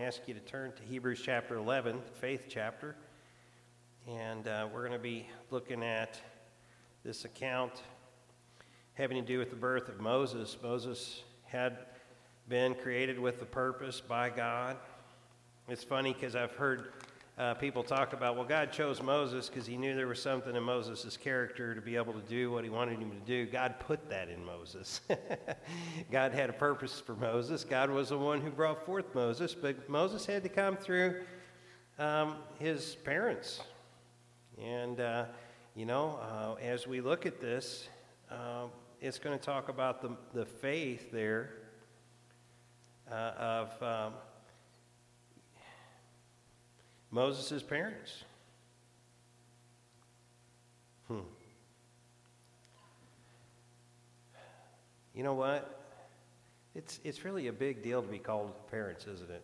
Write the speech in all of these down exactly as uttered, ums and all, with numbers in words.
ask you to turn to Hebrews chapter eleven, the faith chapter. And uh, we're going to be looking at this account having to do with the birth of Moses. Moses had been created with a purpose by God. It's funny because I've heard uh, people talk about, well, God chose Moses because he knew there was something in Moses' character to be able to do what he wanted him to do. God put that in Moses. God had a purpose for Moses. God was the one who brought forth Moses, but Moses had to come through um, his parents. And, uh, you know, uh, as we look at this, uh, it's going to talk about the, the faith there uh, of um, Moses' parents. Hmm. You know what? It's, it's really a big deal to be called parents, isn't it?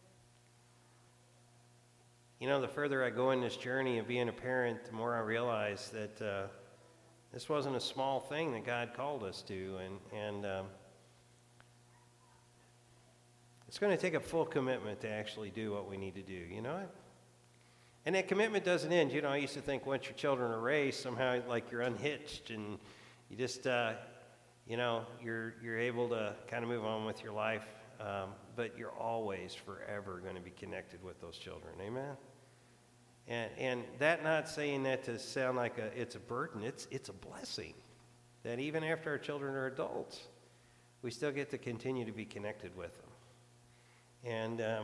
You know, the further I go in this journey of being a parent, the more I realize that uh, this wasn't a small thing that God called us to, and, and um, it's going to take a full commitment to actually do what we need to do, you know? And that commitment doesn't end. You know, I used to think once your children are raised, somehow like you're unhitched and you just, uh, you know, you're you're able to kind of move on with your life, um, but you're always forever going to be connected with those children. Amen? And and that not saying that to sound like a it's a burden, it's it's a blessing that even after our children are adults, we still get to continue to be connected with them. And um,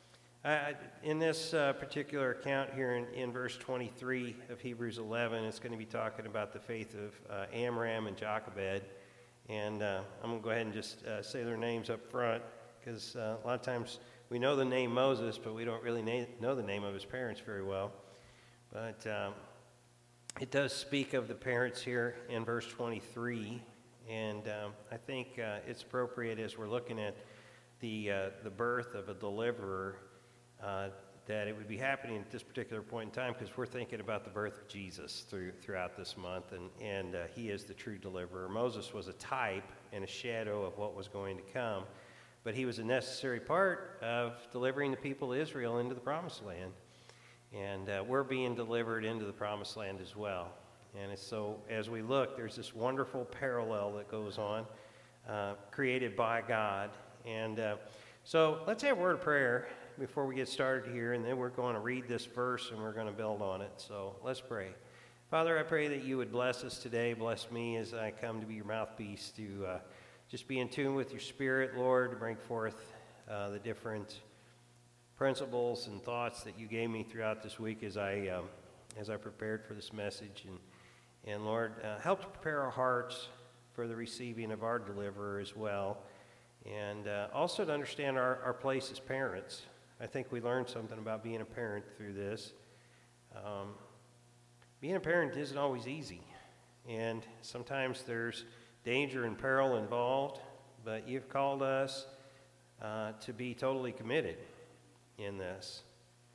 I, in this uh, particular account here in, in verse twenty-three of Hebrews eleven, it's going to be talking about the faith of uh, Amram and Jochebed. And uh, I'm going to go ahead and just uh, say their names up front, because uh, a lot of times we know the name Moses, but we don't really na- know the name of his parents very well. But um, it does speak of the parents here in verse twenty-three, and um, I think uh, it's appropriate as we're looking at the uh, the birth of a deliverer, uh, that it would be happening at this particular point in time, because we're thinking about the birth of Jesus through throughout this month, and, and uh, he is the true deliverer. Moses was a type and a shadow of what was going to come, but he was a necessary part of delivering the people of Israel into the promised land. And uh, we're being delivered into the promised land as well. And it's so as we look, there's this wonderful parallel that goes on, uh, created by God. And uh, so let's have a word of prayer before we get started here, and then we're going to read this verse and we're going to build on it. So let's pray. Father, I pray that you would bless us today. Bless me as I come to be your mouthpiece, to uh, just be in tune with your Spirit, Lord, to bring forth uh, the different principles and thoughts that you gave me throughout this week as I um, as I prepared for this message. And, and Lord, uh, help to prepare our hearts for the receiving of our deliverer as well. And uh, also to understand our, our place as parents. I think we learned something about being a parent through this. Um, being a parent isn't always easy. And sometimes there's danger and peril involved. But you've called us uh, to be totally committed in this.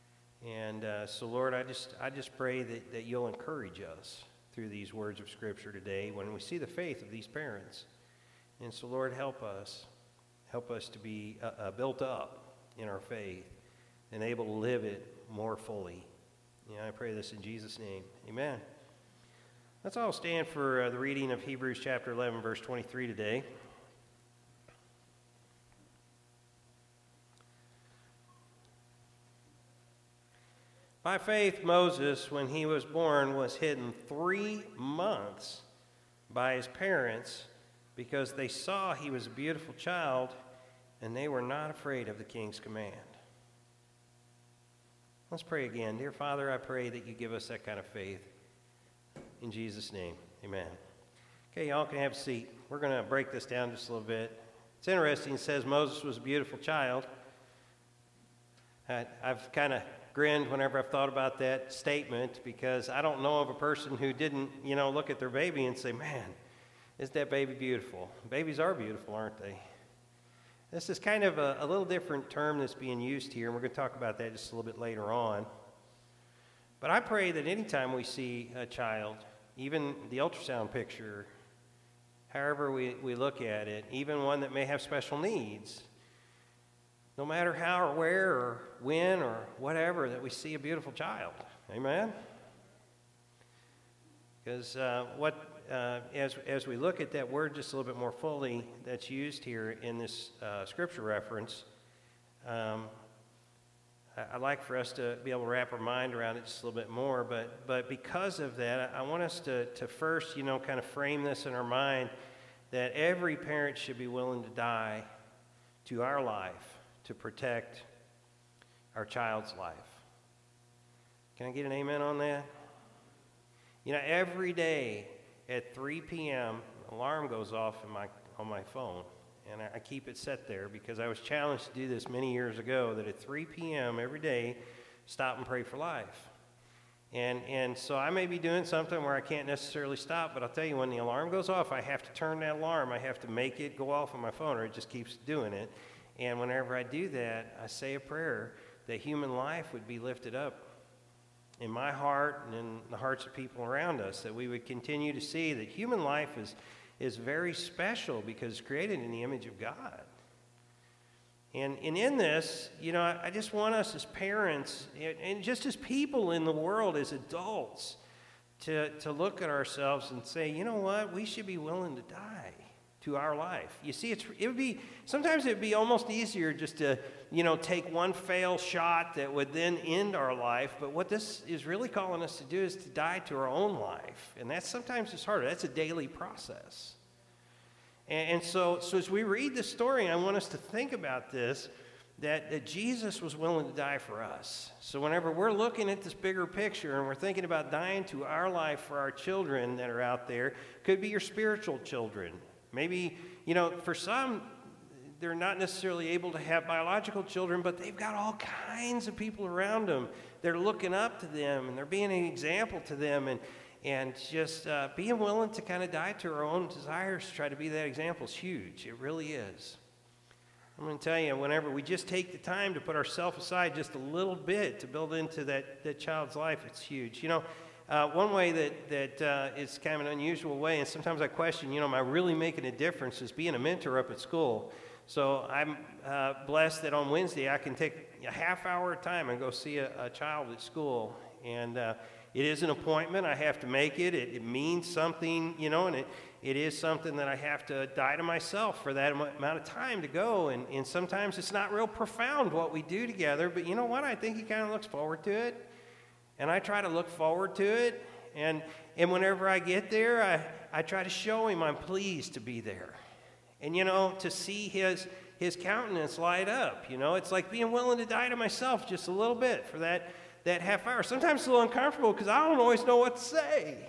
And uh, so, Lord, I just I just pray that, that you'll encourage us through these words of Scripture today when we see the faith of these parents. And so, Lord, help us. Help us to be uh, uh, built up in our faith and able to live it more fully. Yeah, I pray this in Jesus' name. Amen. Let's all stand for uh, the reading of Hebrews chapter eleven, verse twenty-three today. By faith, Moses, when he was born, was hidden three months by his parents, because they saw he was a beautiful child, and they were not afraid of the king's command. Let's pray again. Dear Father, I pray that you give us that kind of faith. In Jesus' name, amen. Okay, y'all can have a seat. We're going to break this down just a little bit. It's interesting. It says Moses was a beautiful child. I, I've kind of grinned whenever I've thought about that statement, because I don't know of a person who didn't, you know, look at their baby and say, man, isn't that baby beautiful? Babies are beautiful, aren't they? This is kind of a, a little different term that's being used here, and we're going to talk about that just a little bit later on. But I pray that anytime we see a child, even the ultrasound picture, however we, we look at it, even one that may have special needs, no matter how or where or when or whatever, that we see a beautiful child. Amen? Because uh, what uh, as as we look at that word just a little bit more fully that's used here in this uh, scripture reference, um, I, I'd like for us to be able to wrap our mind around it just a little bit more. But but because of that, I want us to to first, you know, kind of frame this in our mind that every parent should be willing to die to our life to protect our child's life. Can I get an amen on that? You know, every day at three p.m., an alarm goes off in my, on my phone, and I, I keep it set there because I was challenged to do this many years ago, that at three p.m. every day, stop and pray for life. And and so I may be doing something where I can't necessarily stop, but I'll tell you, when the alarm goes off, I have to turn that alarm. I have to make it go off on my phone, or it just keeps doing it. And whenever I do that, I say a prayer that human life would be lifted up in my heart and in the hearts of people around us, that we would continue to see that human life is, is very special because it's created in the image of God. And, and in this, you know, I, I just want us as parents and, and just as people in the world, as adults, to, to look at ourselves and say, you know what, we should be willing to die to our life. You see, it's it would be, sometimes it would be almost easier just to, you know, take one fail shot that would then end our life. But what this is really calling us to do is to die to our own life. And that's sometimes just harder. That's a daily process. And, and so, so as we read this story, I want us to think about this, that, that Jesus was willing to die for us. So whenever we're looking at this bigger picture and we're thinking about dying to our life for our children that are out there, could be your spiritual children. Maybe, you know, for some, they're not necessarily able to have biological children, but they've got all kinds of people around them. They're looking up to them, and they're being an example to them, and and just uh, being willing to kind of die to our own desires to try to be that example is huge. It really is. I'm going to tell you, whenever we just take the time to put ourselves aside just a little bit to build into that, that child's life, it's huge. You know, Uh, one way that, that uh, is kind of an unusual way, and sometimes I question, you know, am I really making a difference, is being a mentor up at school. So I'm uh, blessed that on Wednesday I can take a half hour of time and go see a, a child at school. And uh, it is an appointment. I have to make it. It, it means something, you know, and it, it is something that I have to die to myself for that amount of time to go. And, and sometimes it's not real profound what we do together, but you know what? I think he kind of looks forward to it. And I try to look forward to it, and and whenever I get there, I, I try to show him I'm pleased to be there. And, you know, to see his his countenance light up, you know, it's like being willing to die to myself just a little bit for that, that half hour. Sometimes it's a little uncomfortable because I don't always know what to say,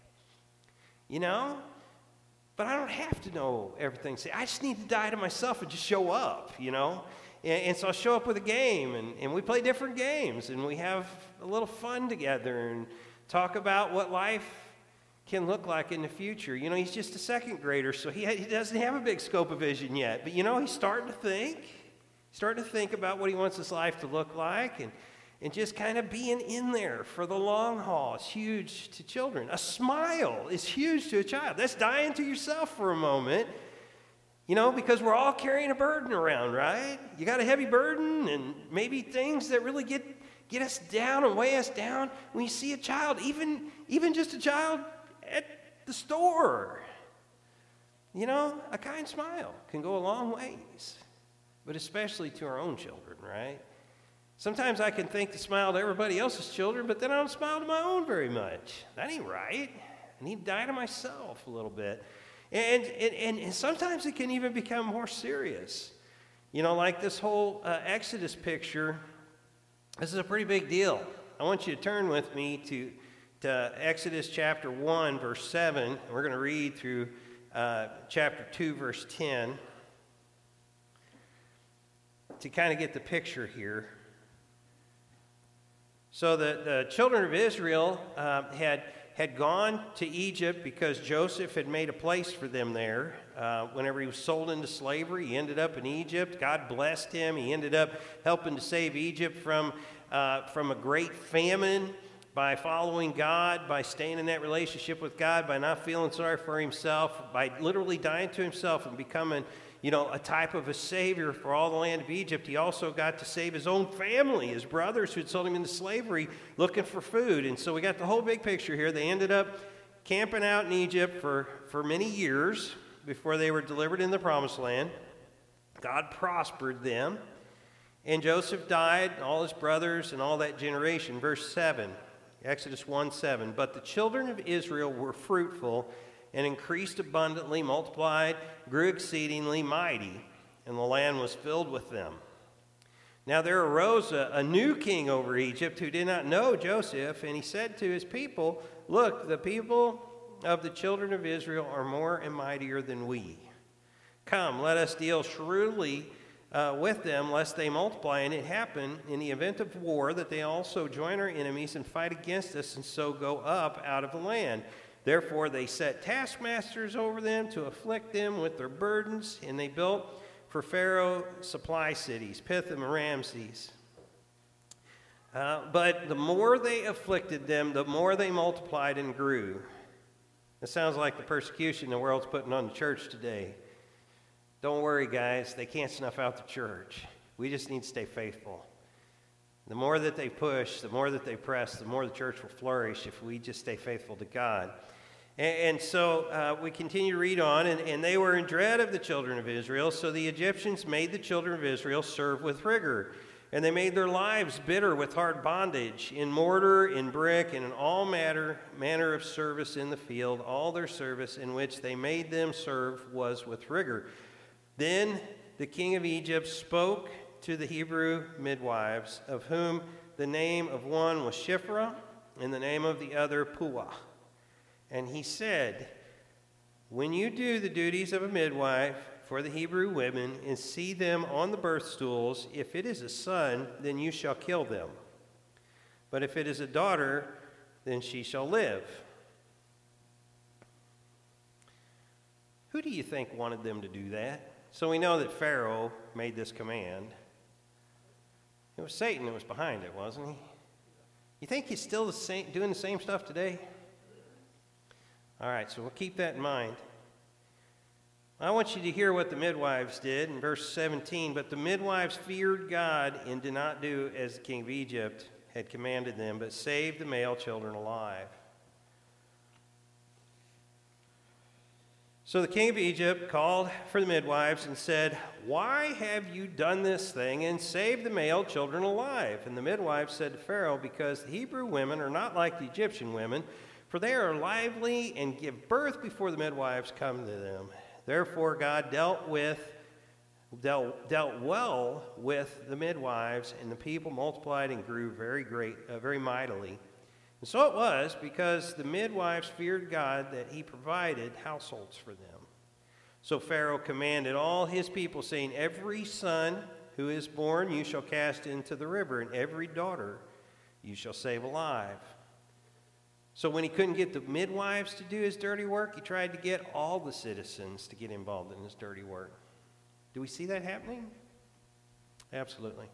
you know? But I don't have to know everything to say. I just need to die to myself and just show up, you know? And, and so I'll show up with a game, and, and we play different games, and we have a little fun together and talk about what life can look like in the future. You know, he's just a second grader, so he, he doesn't have a big scope of vision yet. But, you know, he's starting to think. He's starting to think about what he wants his life to look like, and, and just kind of being in there for the long haul is huge to children. A smile is huge to a child. That's dying to yourself for a moment. You know, because we're all carrying a burden around, right? You got a heavy burden and maybe things that really get get us down and weigh us down. When you see a child, even, even just a child at the store, you know, a kind smile can go a long ways, but especially to our own children, right? Sometimes I can think to smile to everybody else's children, but then I don't smile to my own very much. That ain't right. I need to die to myself a little bit. And, and, and sometimes it can even become more serious. You know, like this whole uh, Exodus picture, this is a pretty big deal. I want you to turn with me to, to Exodus chapter one, verse seven. And we're going to read through uh, chapter two, verse ten, to kind of get the picture here. So the, the children of Israel uh, had... had gone to Egypt because Joseph had made a place for them there. Uh, whenever he was sold into slavery, he ended up in Egypt. God blessed him. He ended up helping to save Egypt from, uh, from a great famine by following God, by staying in that relationship with God, by not feeling sorry for himself, by literally dying to himself and becoming, you know, a type of a savior for all the land of Egypt, he also got to save his own family, his brothers who had sold him into slavery looking for food. And so we got the whole big picture here. They ended up camping out in Egypt for, for many years before they were delivered in the promised land. God prospered them. And Joseph died, all his brothers, and all that generation. Verse seven, Exodus one seven. But the children of Israel were fruitful and increased abundantly, multiplied, grew exceedingly mighty, and the land was filled with them. Now there arose a, a new king over Egypt who did not know Joseph, and he said to his people, look, the people of the children of Israel are more and mightier than we. Come, let us deal shrewdly Uh, with them, lest they multiply. And it happen in the event of war that they also join our enemies and fight against us, and so go up out of the land. Therefore they set taskmasters over them to afflict them with their burdens, and they built for Pharaoh supply cities, Pithom and Ramses. Uh, but the more they afflicted them, the more they multiplied and grew. It sounds like the persecution the world's putting on the church today. Don't worry, guys. They can't snuff out the church. We just need to stay faithful. The more that they push, the more that they press, the more the church will flourish if we just stay faithful to God. And, and so uh, we continue to read on, and, and they were in dread of the children of Israel, so the Egyptians made the children of Israel serve with rigor. And they made their lives bitter with hard bondage, in mortar, in brick, and in all matter, manner of service in the field. All their service in which they made them serve was with rigor. Then the king of Egypt spoke to the Hebrew midwives, of whom the name of one was Shiphrah, and the name of the other Puah. And he said, when you do the duties of a midwife for the Hebrew women, and see them on the birth stools, if it is a son, then you shall kill them. But if it is a daughter, then she shall live. Who do you think wanted them to do that? So we know that Pharaoh made this command. It was Satan that was behind it, wasn't he? You think he's still the same, doing the same stuff today? All right, so we'll keep that in mind. I want you to hear what the midwives did in verse seventeen. But the midwives feared God and did not do as the king of Egypt had commanded them, but saved the male children alive. So the king of Egypt called for the midwives and said, why have you done this thing and saved the male children alive? And the midwives said to Pharaoh, because the Hebrew women are not like the Egyptian women, for they are lively and give birth before the midwives come to them. Therefore God dealt with dealt, dealt well with the midwives, and the people multiplied and grew very great, uh, very mightily. And so it was, because the midwives feared God, that he provided households for them. So Pharaoh commanded all his people, saying, every son who is born you shall cast into the river, and every daughter you shall save alive. So when he couldn't get the midwives to do his dirty work, he tried to get all the citizens to get involved in his dirty work. Do we see that happening? Absolutely.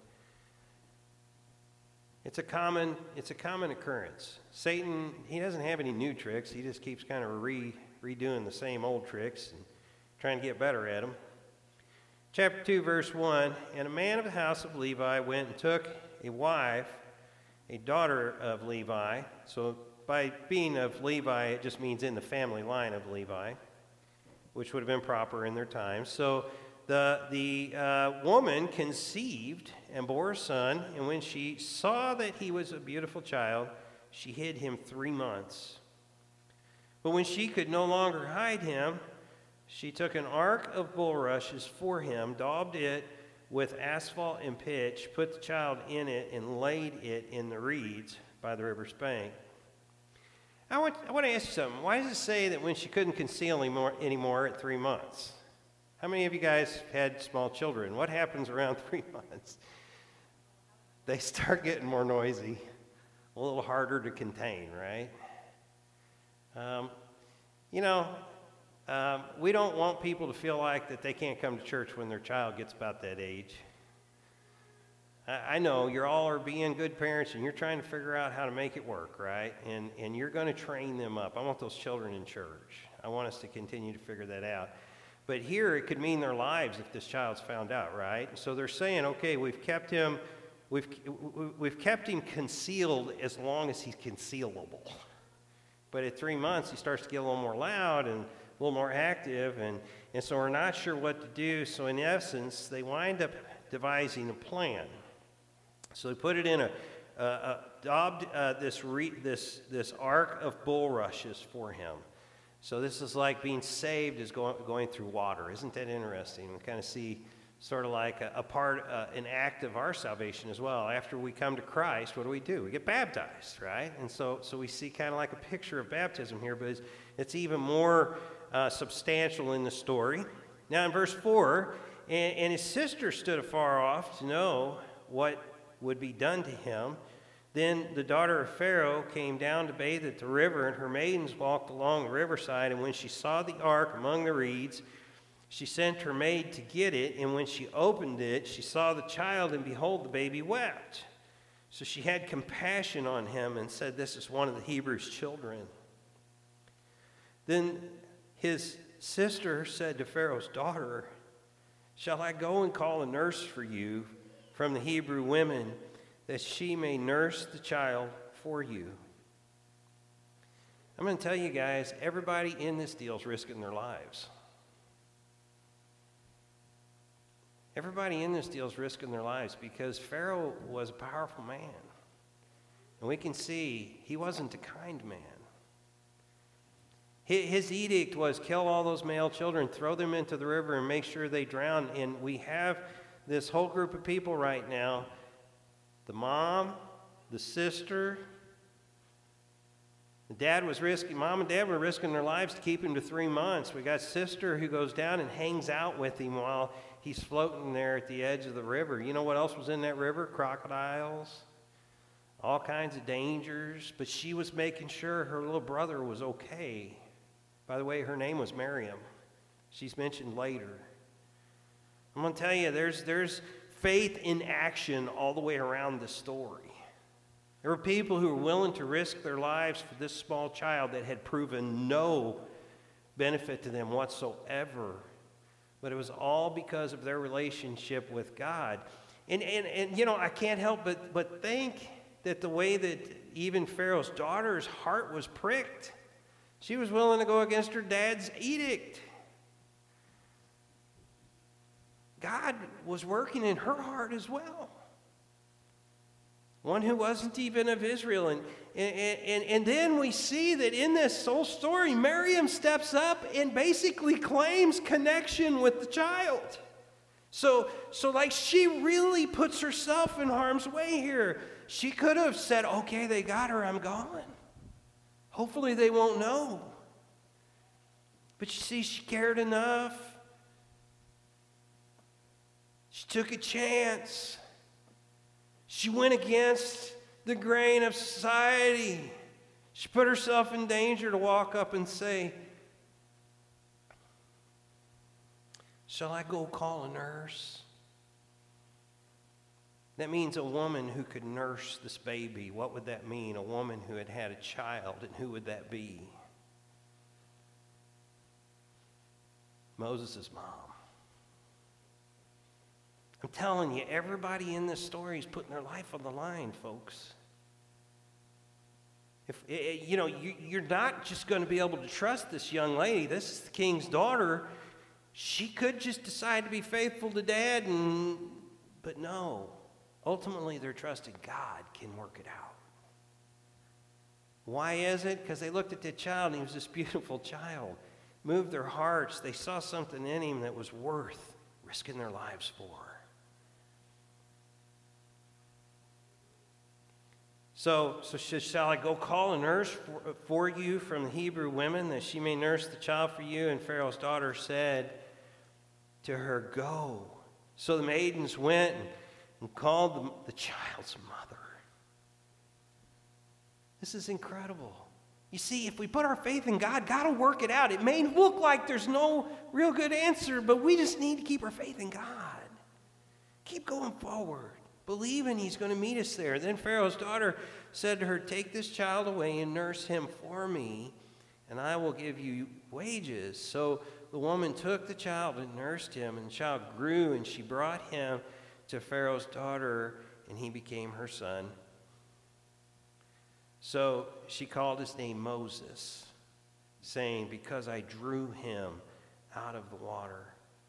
It's a common, it's a common occurrence. Satan, he doesn't have any new tricks. He just keeps kind of re, redoing the same old tricks and trying to get better at them. Chapter two, verse one, and a man of the house of Levi went and took a wife, a daughter of Levi. So by being of Levi, it just means in the family line of Levi, which would have been proper in their time. So the, the uh, woman conceived and bore a son, and when she saw that he was a beautiful child, she hid him three months. But when she could no longer hide him, she took an ark of bulrushes for him, daubed it with asphalt and pitch, put the child in it, and laid it in the reeds by the river's bank. I want, I want to ask you something. Why does it say that when she couldn't conceal anymore, anymore at three months? How many of you guys had small children? What happens around three months? They start getting more noisy, a little harder to contain, right? Um, you know, um, we don't want people to feel like that they can't come to church when their child gets about that age. I, I know you're all are being good parents and you're trying to figure out how to make it work, right? And, and you're going to train them up. I want those children in church. I want us to continue to figure that out. But here it could mean their lives if this child's found out, right? So they're saying, okay, we've kept him, we've, we've kept him concealed as long as he's concealable. But at three months, he starts to get a little more loud and a little more active, and, and so we're not sure what to do. So in essence, they wind up devising a plan. So they put it in a, a, a daubed uh, this, re, this, this ark of bulrushes for him. So this is like being saved is going, going through water. Isn't that interesting? We kind of see sort of like a, a part, uh, an act of our salvation as well. After we come to Christ, what do we do? We get baptized, right? And so, so we see kind of like a picture of baptism here, but it's, it's even more uh, substantial in the story. Now in verse four, and, and his sister stood afar off to know what would be done to him. Then the daughter of Pharaoh came down to bathe at the river, and her maidens walked along the riverside. And when she saw the ark among the reeds, she sent her maid to get it. And when she opened it, she saw the child, and behold, the baby wept. So she had compassion on him and said, "This is one of the Hebrews' children." Then his sister said to Pharaoh's daughter, "Shall I go and call a nurse for you from the Hebrew women, that she may nurse the child for you?" I'm going to tell you guys, everybody in this deal is risking their lives. Everybody in this deal is risking their lives because Pharaoh was a powerful man. And we can see he wasn't a kind man. His edict was kill all those male children, throw them into the river, and make sure they drown. And we have this whole group of people right now. The mom, the sister, the dad was risking, mom and dad were risking their lives to keep him to three months. We got sister who goes down and hangs out with him while he's floating there at the edge of the river. You know what else was in that river? Crocodiles, all kinds of dangers. But she was making sure her little brother was okay. By the way, her name was Miriam. She's mentioned later. I'm going to tell you, there's there's faith in action all the way around this story. There were people who were willing to risk their lives for this small child that had proven no benefit to them whatsoever. But it was all because of their relationship with God. And, and, and you know, I can't help but, but think that the way that even Pharaoh's daughter's heart was pricked, she was willing to go against her dad's edict. God was working in her heart as well. One who wasn't even of Israel. And, and, and, and then we see that in this whole story, Miriam steps up and basically claims connection with the child. So, so like she really puts herself in harm's way here. She could have said, okay, they got her, I'm gone. Hopefully they won't know. But you see, she cared enough. She took a chance. She went against the grain of society. She put herself in danger to walk up and say, "Shall I go call a nurse?" That means a woman who could nurse this baby. What would that mean? A woman who had had a child. And who would that be? Moses' mom. I'm telling you, everybody in this story is putting their life on the line, folks. If you know, you, you're not just going to be able to trust this young lady. This is the king's daughter. She could just decide to be faithful to dad, and but no. Ultimately, they're trusting God can work it out. Why is it? Because they looked at that child, and he was this beautiful child. Moved their hearts. They saw something in him that was worth risking their lives for. So, so shall I go call a nurse for, for you from the Hebrew women, that she may nurse the child for you? And Pharaoh's daughter said to her, "Go." So the maidens went and, and called the, the child's mother. This is incredible. You see, if we put our faith in God, God will work it out. It may look like there's no real good answer, but we just need to keep our faith in God. Keep going forward. Believing he's going to meet us there. Then Pharaoh's daughter said to her, "Take this child away and nurse him for me, and I will give you wages." So, the woman took the child and nursed him, and the child grew, and she brought him to Pharaoh's daughter, and he became her son. So she called his name Moses, saying, because I drew him out of the water.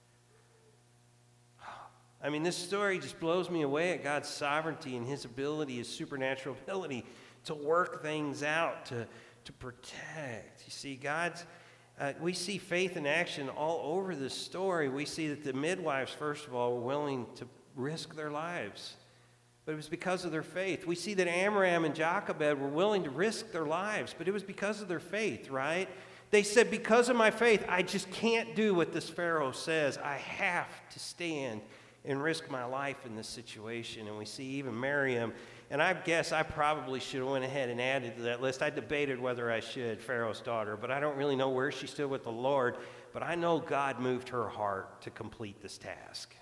I mean, this story just blows me away at God's sovereignty and his ability, his supernatural ability to work things out, to, to protect. You see, God's, uh, we see faith in action all over this story. We see that the midwives, first of all, were willing to risk their lives. But it was because of their faith. We see that Amram and Jochebed were willing to risk their lives, but it was because of their faith, right? They said, because of my faith, I just can't do what this Pharaoh says. I have to stand and risk my life in this situation. And we see even Miriam, and I guess I probably should have went ahead and added to that list. I debated whether I should, Pharaoh's daughter, but I don't really know where she stood with the Lord. But I know God moved her heart to complete this task.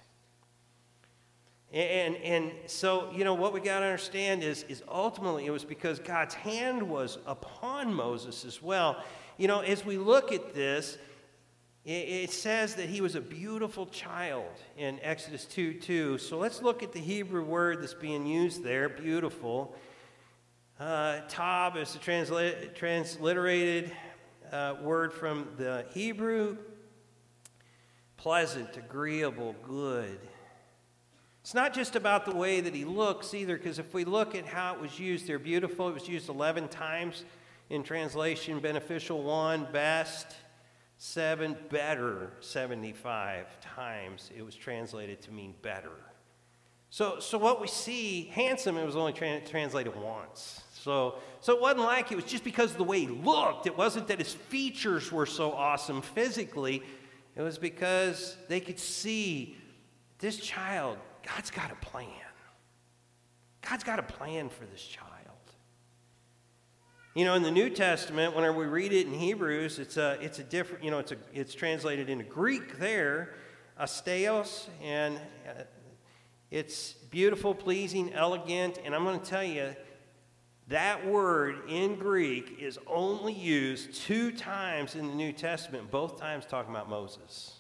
And, and so, you know, what we got to understand is, is ultimately it was because God's hand was upon Moses as well. You know, as we look at this, it, it says that he was a beautiful child in Exodus two two. So let's look at the Hebrew word that's being used there, beautiful. Uh, Tab is the transla- transliterated uh, word from the Hebrew. Pleasant, agreeable, good. It's not just about the way that he looks either, because if we look at how it was used, they're beautiful. It was used eleven times in translation, beneficial one, best, seven, better, seventy-five times it was translated to mean better. So, so what we see, handsome, it was only tra- translated once. So, so it wasn't like it was just because of the way he looked. It wasn't that his features were so awesome physically. It was because they could see this child, God's got a plan. God's got a plan for this child. You know, in the New Testament, whenever we read it in Hebrews, it's a, it's a different, you know, it's a, it's translated into Greek there, asteos, and uh, it's beautiful, pleasing, elegant, and I'm going to tell you, that word in Greek is only used two times in the New Testament, both times talking about Moses.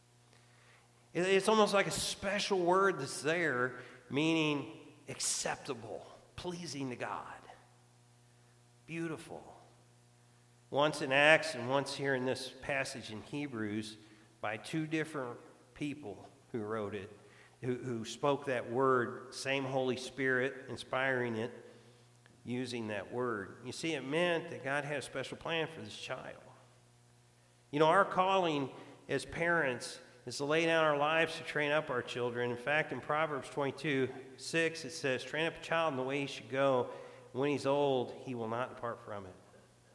It's almost like a special word that's there, meaning acceptable, pleasing to God, beautiful. Once in Acts and once here in this passage in Hebrews by two different people who wrote it, who, who spoke that word, same Holy Spirit inspiring it, using that word. You see, it meant that God had a special plan for this child. You know, our calling as parents is to lay down our lives to train up our children. In fact, in Proverbs twenty-two six, it says, train up a child in the way he should go. When he's old, he will not depart from it.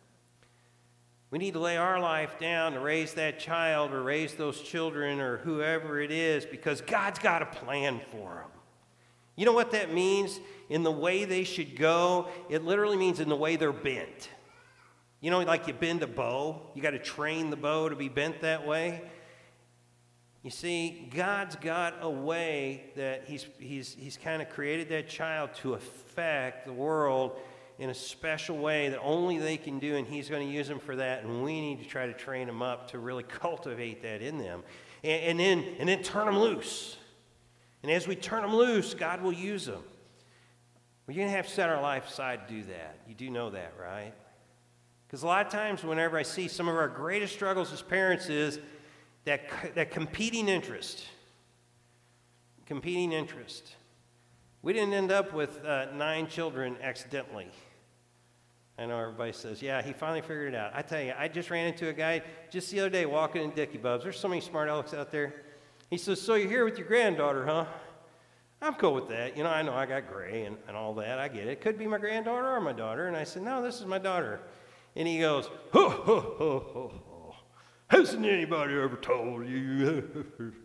We need to lay our life down to raise that child or raise those children or whoever it is because God's got a plan for them. You know what that means? In the way they should go, it literally means in the way they're bent. You know, like you bend a bow. You got to train the bow to be bent that way. You see, God's got a way that he's, he's, he's kind of created that child to affect the world in a special way that only they can do, and he's going to use them for that, and we need to try to train them up to really cultivate that in them. And, and, then, and then turn them loose. And as we turn them loose, God will use them. We're going to have to set our life aside to do that. You do know that, right? Because a lot of times whenever I see some of our greatest struggles as parents is that, that competing interest. Competing interest. We didn't end up with uh, nine children accidentally. I know everybody says, yeah, he finally figured it out. I tell you, I just ran into a guy just the other day walking in Dickie Bubs. There's so many smart alecks out there. He says, so you're here with your granddaughter, huh? I'm cool with that. You know, I know I got gray and, and all that. I get it. It could be my granddaughter or my daughter. And I said, no, this is my daughter. And he goes, ho, ho, ho, ho, ho. Hasn't anybody ever told you?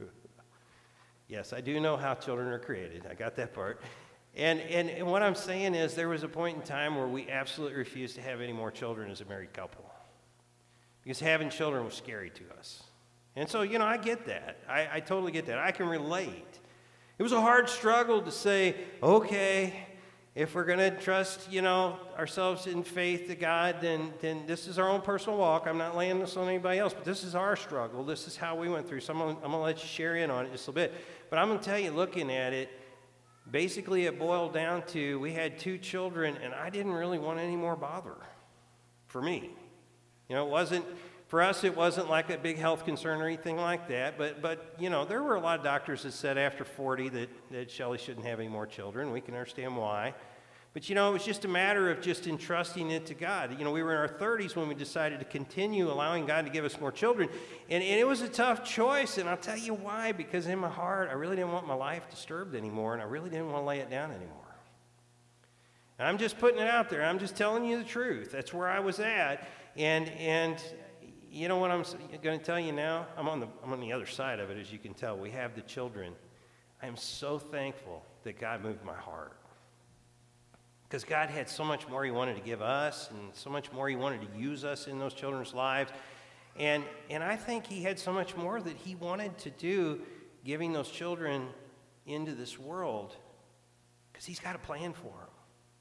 Yes, I do know how children are created. I got that part. And, and and what I'm saying is there was a point in time where we absolutely refused to have any more children as a married couple. Because having children was scary to us. And so, you know, I get that. I, I totally get that. I can relate. It was a hard struggle to say, okay, If we're going to trust, you know, ourselves in faith to God, then, then this is our own personal walk. I'm not laying this on anybody else, but this is our struggle. This is how we went through. So I'm going to let you share in on it just a little bit. But I'm going to tell you, looking at it, basically it boiled down to we had two children, and I didn't really want any more bother for me. You know, it wasn't, for us, it wasn't like a big health concern or anything like that. But, but you know, there were a lot of doctors that said after forty that, that Shelley shouldn't have any more children. We can understand why. But, you know, it was just a matter of just entrusting it to God. You know, we were in our thirties when we decided to continue allowing God to give us more children. And, and it was a tough choice, and I'll tell you why. Because in my heart, I really didn't want my life disturbed anymore, and I really didn't want to lay it down anymore. And I'm just putting it out there. I'm just telling you the truth. That's where I was at. And, and you know what I'm going to tell you now? I'm on, the, I'm on the other side of it, as you can tell. We have the children. I am so thankful that God moved my heart. Because God had so much more he wanted to give us, and so much more he wanted to use us in those children's lives. And, and I think he had so much more that he wanted to do giving those children into this world, because he's got a plan for them.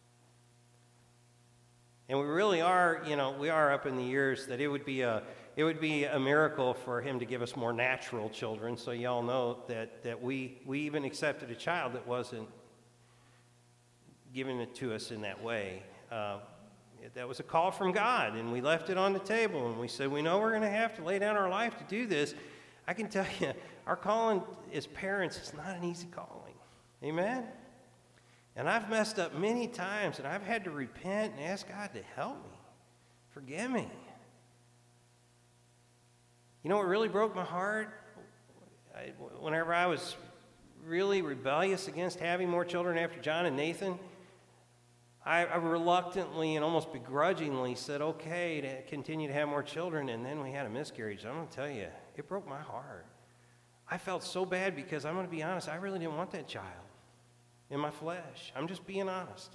And we really are, you know, we are up in the years that it would be a, it would be a miracle for him to give us more natural children. So y'all know that, that we, we even accepted a child that wasn't giving it to us in that way. Uh, that was a call from God, and we left it on the table, and we said, we know we're going to have to lay down our life to do this. I can tell you, our calling as parents is not an easy calling. Amen? And I've messed up many times, and I've had to repent and ask God to help me. Forgive me. You know what really broke my heart? I, whenever I was really rebellious against having more children after John and Nathan, I, I reluctantly and almost begrudgingly said, okay, to continue to have more children, and then we had a miscarriage. I'm going to tell you, it broke my heart. I felt so bad because, I'm going to be honest, I really didn't want that child in my flesh. I'm just being honest.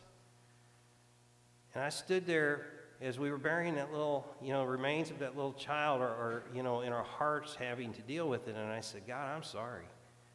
And I stood there as we were burying that little, you know, remains of that little child, or, or you know, in our hearts having to deal with it, and I said, God, I'm sorry.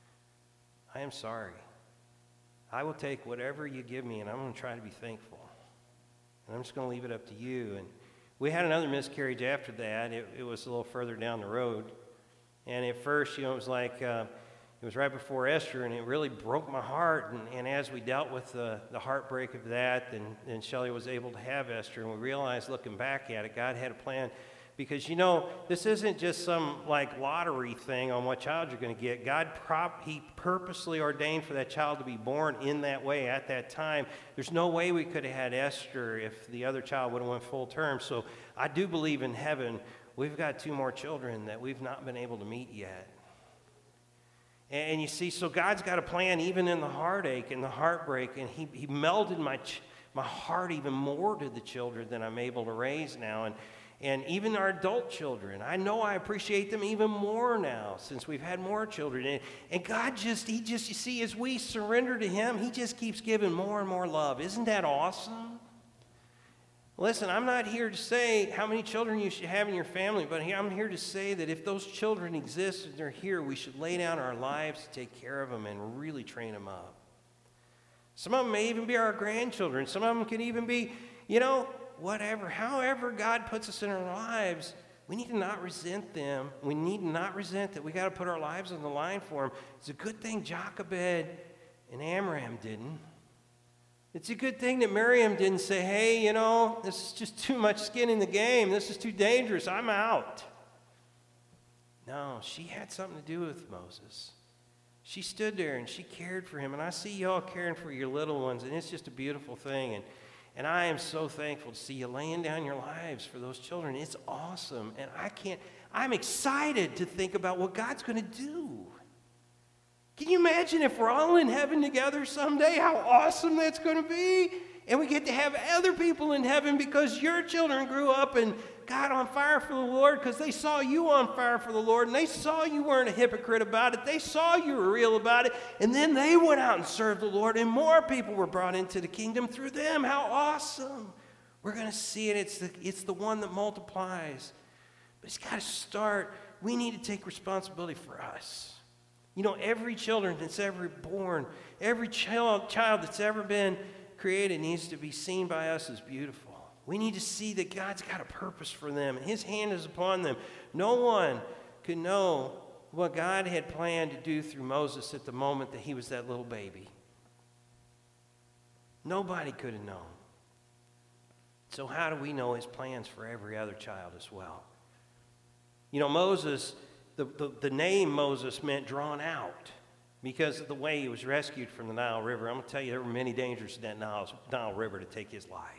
I am sorry. I will take whatever you give me, and I'm going to try to be thankful. And I'm just going to leave it up to you. And we had another miscarriage after that. It, it was a little further down the road. And at first, you know, it was like, uh, it was right before Esther, and it really broke my heart. And, and as we dealt with the, the heartbreak of that, then, then Shelley was able to have Esther. And we realized, looking back at it, God had a plan. Because, you know, this isn't just some, like, lottery thing on what child you're going to get. God, prop, he purposely ordained for that child to be born in that way at that time. There's no way we could have had Esther if the other child would have went full term. So I do believe in heaven we've got two more children that we've not been able to meet yet. And, and you see, so God's got a plan even in the heartache and the heartbreak, and he, he melded my, ch- my heart even more to the children that I'm able to raise now. And And even our adult children, I know I appreciate them even more now since we've had more children. And, and God just, he just, you see, as we surrender to him, he just keeps giving more and more love. Isn't that awesome? Listen, I'm not here to say how many children you should have in your family, but I'm here to say that if those children exist and they're here, we should lay down our lives to take care of them and really train them up. Some of them may even be our grandchildren. Some of them could even be, you know, whatever, however God puts us in our lives, we need to not resent them. We need to not resent that we got to put our lives on the line for them. It's a good thing Jochebed and Amram didn't. It's a good thing that Miriam didn't say, hey, you know, this is just too much skin in the game. This is too dangerous. I'm out. No, she had something to do with Moses. She stood there and she cared for him. And I see y'all caring for your little ones, and it's just a beautiful thing. And And I am so thankful to see you laying down your lives for those children. It's awesome. And I can't, I'm excited to think about what God's going to do. Can you imagine if we're all in heaven together someday, how awesome that's going to be? And we get to have other people in heaven because your children grew up and got on fire for the Lord because they saw you on fire for the Lord, and they saw you weren't a hypocrite about it. They saw you were real about it, and then they went out and served the Lord, and more people were brought into the kingdom through them. How awesome. We're going to see it. It's the, it's the one that multiplies. But it's got to start. We need to take responsibility for us. You know, every children that's ever born, every child, child that's ever been created needs to be seen by us as beautiful. We need to see that God's got a purpose for them, and his hand is upon them. No one could know what God had planned to do through Moses at the moment that he was that little baby. Nobody could have known. So how do we know his plans for every other child as well? You know, Moses, the, the, the name Moses meant drawn out because of the way he was rescued from the Nile River. I'm going to tell you, there were many dangers in that Nile, Nile River to take his life.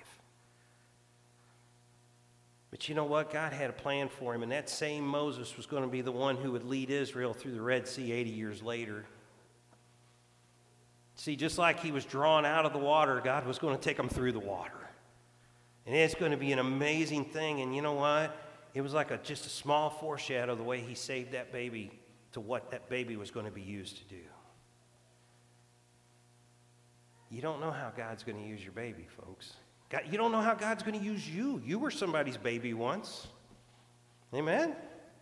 But you know what? God had a plan for him, and that same Moses was going to be the one who would lead Israel through the Red Sea eighty years later. See, just like he was drawn out of the water, God was going to take him through the water. And it's going to be an amazing thing. And you know what? It was like a, just a small foreshadow of the way he saved that baby to what that baby was going to be used to do. You don't know how God's going to use your baby, folks. God, you don't know how God's going to use you. You were somebody's baby once. Amen?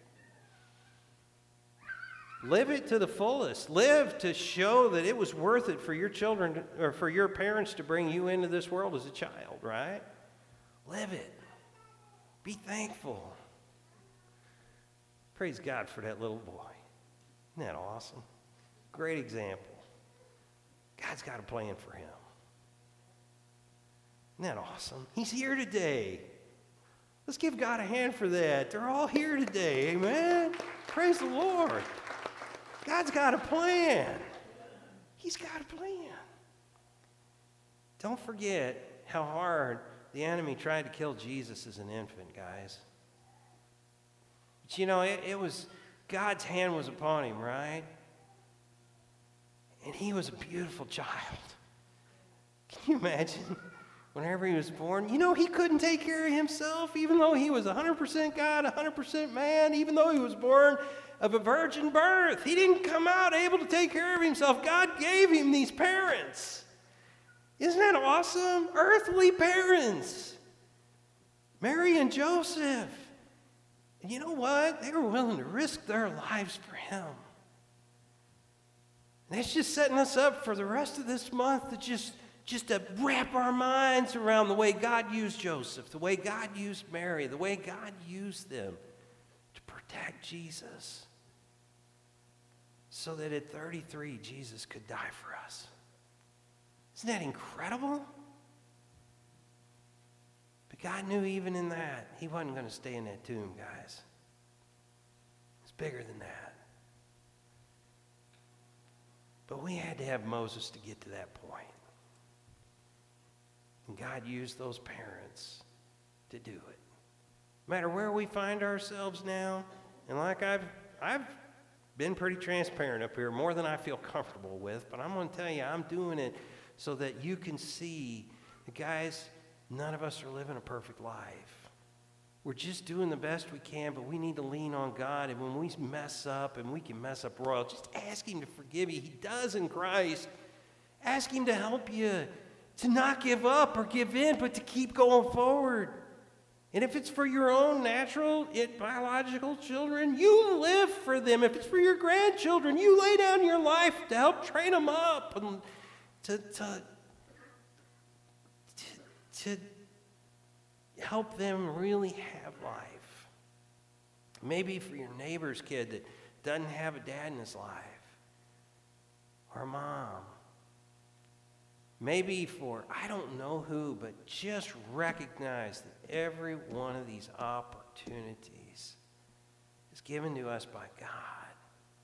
Live it to the fullest. Live to show that it was worth it for your children to, or for your parents to bring you into this world as a child, right? Live it. Be thankful. Praise God for that little boy. Isn't that awesome? Great example. God's got a plan for him. Isn't that awesome? He's here today. Let's give God a hand for that. They're all here today. Amen? Praise the Lord. God's got a plan. He's got a plan. Don't forget how hard the enemy tried to kill Jesus as an infant, guys. But you know, it, it was, God's hand was upon him, right? And he was a beautiful child. Can you imagine? Whenever he was born, you know, he couldn't take care of himself, even though he was one hundred percent God, one hundred percent man, even though he was born of a virgin birth. He didn't come out able to take care of himself. God gave him these parents. Isn't that awesome? Earthly parents. Mary and Joseph. And you know what? They were willing to risk their lives for him. And that's just setting us up for the rest of this month to just, just to wrap our minds around the way God used Joseph, the way God used Mary, the way God used them to protect Jesus. So that at thirty-three, Jesus could die for us. Isn't that incredible? But God knew even in that, he wasn't going to stay in that tomb, guys. It's bigger than that. But we had to have Moses to get to that point. And God used those parents to do it. No matter where we find ourselves now, and like I've, I've been pretty transparent up here, more than I feel comfortable with, but I'm going to tell you, I'm doing it so that you can see that, guys, none of us are living a perfect life. We're just doing the best we can, but we need to lean on God. And when we mess up, and we can mess up royal, just ask him to forgive you. He does in Christ. Ask him to help you to not give up or give in, but to keep going forward. And if it's for your own natural, it, biological children, you live for them. If it's for your grandchildren, you lay down your life to help train them up and to, to, to, to help them really have life. Maybe for your neighbor's kid that doesn't have a dad in his life, or a mom. Maybe for, I don't know who, but just recognize that every one of these opportunities is given to us by God.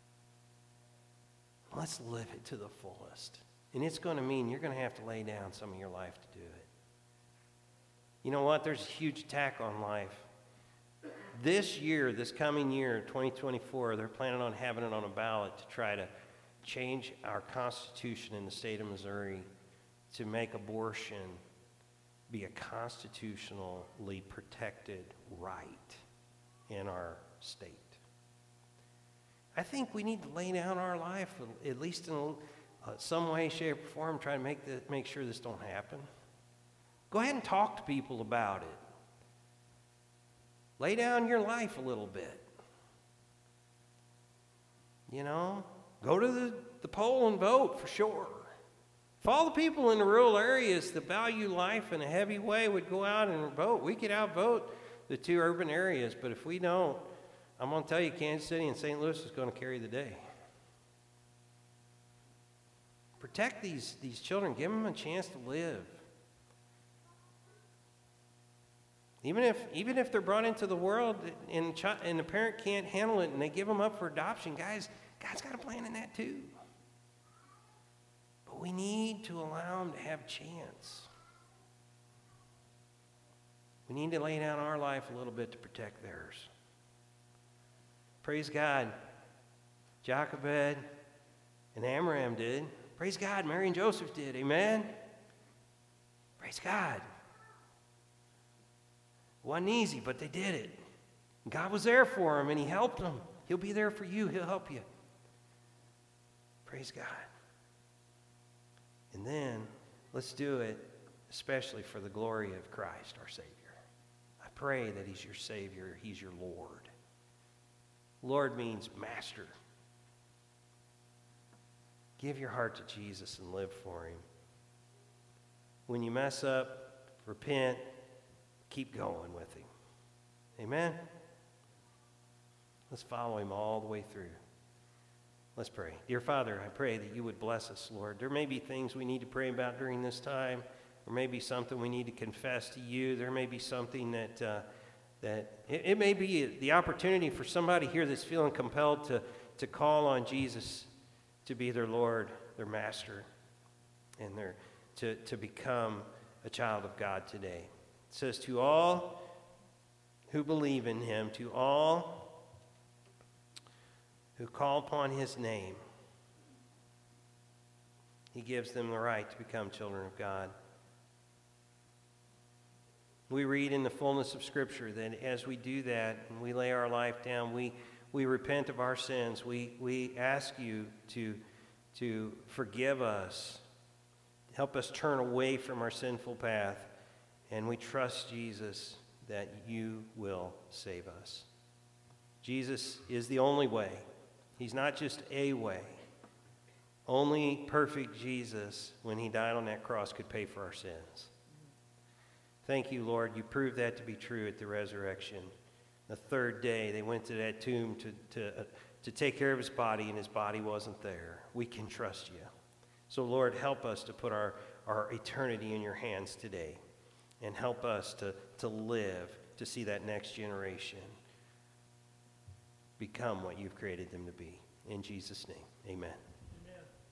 Let's live it to the fullest. And it's going to mean you're going to have to lay down some of your life to do it. You know what? There's a huge attack on life. This year, this coming year, twenty twenty-four, they're planning on having it on a ballot to try to change our Constitution in the state of Missouri to make abortion be a constitutionally protected right in our state. I think we need to lay down our life, at least in uh, some way, shape, or form, try to make, the, make sure this don't happen. Go ahead and talk to people about it. Lay down your life a little bit. You know, go to the, the poll and vote for sure. If all the people in the rural areas that value life in a heavy way would go out and vote, we could outvote the two urban areas. But if we don't, I'm going to tell you, Kansas City and Saint Louis is going to carry the day. Protect these, these children. Give them a chance to live. Even if, even if they're brought into the world and, ch- and the parent can't handle it and they give them up for adoption, guys, God's got a plan in that too. But we need to allow them to have a chance. We need to lay down our life a little bit to protect theirs. Praise God. Jochebed and Amram did. Praise God. Mary and Joseph did. Amen? Praise God. It wasn't easy, but they did it. And God was there for them, and he helped them. He'll be there for you. He'll help you. Praise God. And then let's do it especially for the glory of Christ, our Savior. I pray that he's your Savior. He's your Lord. Lord means master. Give your heart to Jesus and live for him. When you mess up, repent, keep going with him. Amen? Let's follow him all the way through. Let's pray. Dear Father, I pray that you would bless us, Lord. There may be things we need to pray about during this time. There may be something we need to confess to you. There may be something that, uh, that it, it may be the opportunity for somebody here that's feeling compelled to, to call on Jesus to be their Lord, their master, and their, to, to become a child of God today. It says, to all who believe in him, to all who call upon his name, he gives them the right to become children of God. We read in the fullness of Scripture that as we do that and we lay our life down, we, we repent of our sins. We, we ask you to, to forgive us, help us turn away from our sinful path, and we trust, Jesus, that you will save us. Jesus is the only way. He's not just a way. Only perfect Jesus, when he died on that cross, could pay for our sins. Thank you, Lord. You proved that to be true at the resurrection. The third day, they went to that tomb to, to, uh, to take care of his body, and his body wasn't there. We can trust you. So, Lord, help us to put our, our eternity in your hands today, and help us to, to live to see that next generation become what you've created them to be. In Jesus' name, amen.